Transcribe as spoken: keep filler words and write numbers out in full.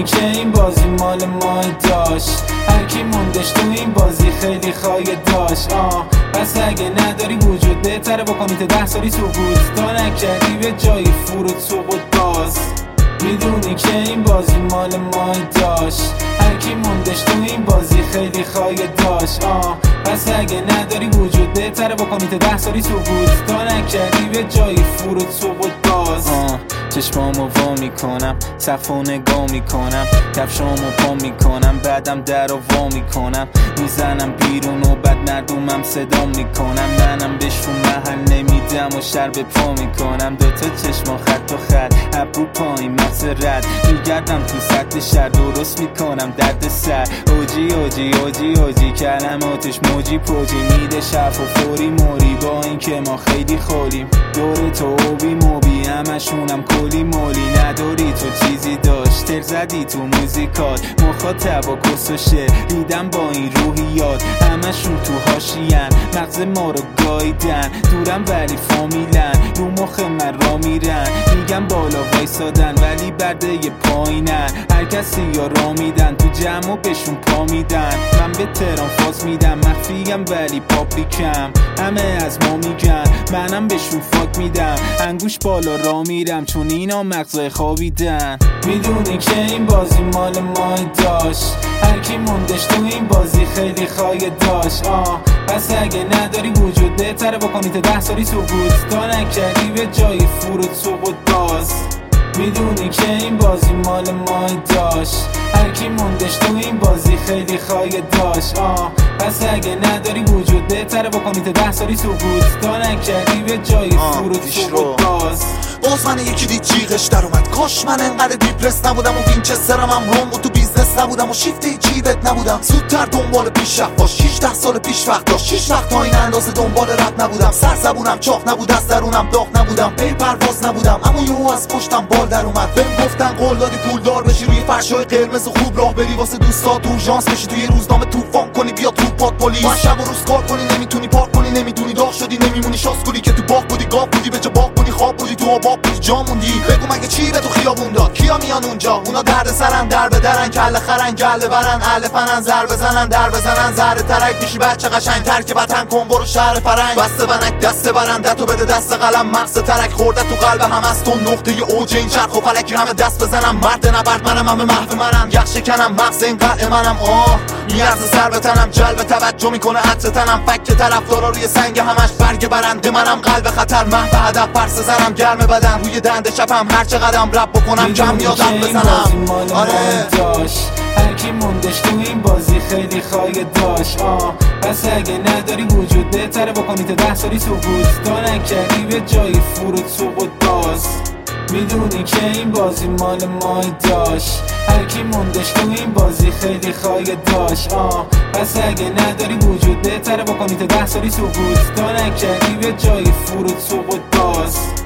میدونی که این بازی مال ما داشت، هر کی موندش تو این بازی خیلی خواهی داشت. آه پس اگه نداری وجود بهتره بکنی تا ده سالی سقوط، تا نکردی به جای فرود سقوط باز. میدونی که این بازی مال ما داشت، هر کی موندش تو این بازی خیلی خواهی داشت. آه پس اگه نداری وجود بهتره بکنی تا ده سالی سقوط، تا نکردی به جای فرود سقوط باز. آه چشمامو وا میکنم، سقفو نگاه میکنم، کفشامو پا میکنم، بعدم در و وا میکنم، میزنم بیرون و بعد مردمم صدا میکنم. منم بهشون محل نمیدم و شر به پا میکنم. دوتا چشما خط و خط، ابرو پایین مغز رد، میگردم تو سطح شهر درست میکنم درد سر. اوجی اوجی اوجی اوجی کلماتش موجی پوجی، میده شف و فوری موری، با این که ما خیلی خولیم. دور تو اوبی موبی همشونم کلی مولی، نداری تو چیزی داشت تر زدی تو موزیکات، مخاطب و کس و شعر دیدم با این روحیات. همشون تو هاشین مغز ما رو گاییدن، دورم ولی فامیلن، رو مخ من را میرن، میگم بالا وایسادن ولی برده یه پایینن. هر کسی یا را میدن تو جمع و بهشون پا میدن. من به تهران فاز میدم، مخفیم ولی پابلیکم، همه از ما میگن، منم بهشون فاک میدم. انگوش بالا را میرم چون اینا مغزای خوابیدن. میدونی که این بازی مال ما داشت، هر کی موندش تو این بازی خیلی خواهی داشت. آه پس اگه نداری وجود بهتره بکنی تا ده سالی سقوط، تا نکردی به جای فرود سقوط باز. میدونی که این بازی مال ما داشت، هر کی موندش تو این بازی خیلی خواهی داشت. آه پس اگه نداری وجود بهتره بکنی تا ده سالی سقوط، تا نکردی به جای فرود سقوط باز. باز من یکی دید جیغش در اومد، کاش من انقدر دیپرس نبودم و وینچسترم هم روم و تو بیزنس نبودم و شیفت جیبت نبودم. زودتر دنبال پیشرفت باش، شیشده سال پیش وقت داشت، شیش وقت تا این اندازه دنبال رد نبودم. سر زبونم چاق نبود، از درونم داغ نبودم، پی پرواز نبودم، اما یهو از پشتم بال در اومد. بهم گفتن قول دادی پولدار بشی، روی فرشای قرمز خوب راه بری، واسه دوستات اورژانس بشی، توی روزنامه طوفان کنی، بیا تو پات پلیس. من شب و روز کار کنی، نمیتونی پارک کنی، نمیدونی داغ شدی، نمیمونی شاسکولی که تو باغ بودی، گاو بودی، به جا باغ بودی، خواب بودی، تو آباب بودی، جا موندی. بگو مگه چی به تو خیابون داد؟ کیا میان اونجا؟ اونا درد سرن، در به درن، کله خرن، گله برن، اهل فنن، زر بزنن، در بزنن، ذره ترک میشی بچه قشنگ، ترک وطن کن برو شهر فرنگ. بسته ونک دست برندتو بده دست قلم، مغز ترک خورده تو قلب هم از تو، نقطه اوج این چرخ و فلک همه دست بزنم. مرد نبرد منم، همه محو منم، یخ شکنم مغز این قلع منم. آه میارزه سر به تنم، جلب توجه میکنه عطر تنم، فک طرفدارا روی سنگ همش برگ برنده منم، قلب خطر محو هدف پرس زنم، گرم بدن روی دنده شبم، هر چه قدم رپ بکنم کم یادم بزنم. آره هر کی موندش تو این بازی خیلی خواهی داشت. آه پس اگه نداری وجود بهتره بکنی تا ده سالی سقوط، تا نکردی به جای فرود سقوط باز. میدونی که این بازی مال ما داشت، هر کی موندش تو این بازی خیلی خواهی داشت. آه پس اگه نداری وجود بهتره بکنی تا ده سالی سقوط، تا نکردی به جای فرود سقوط باز.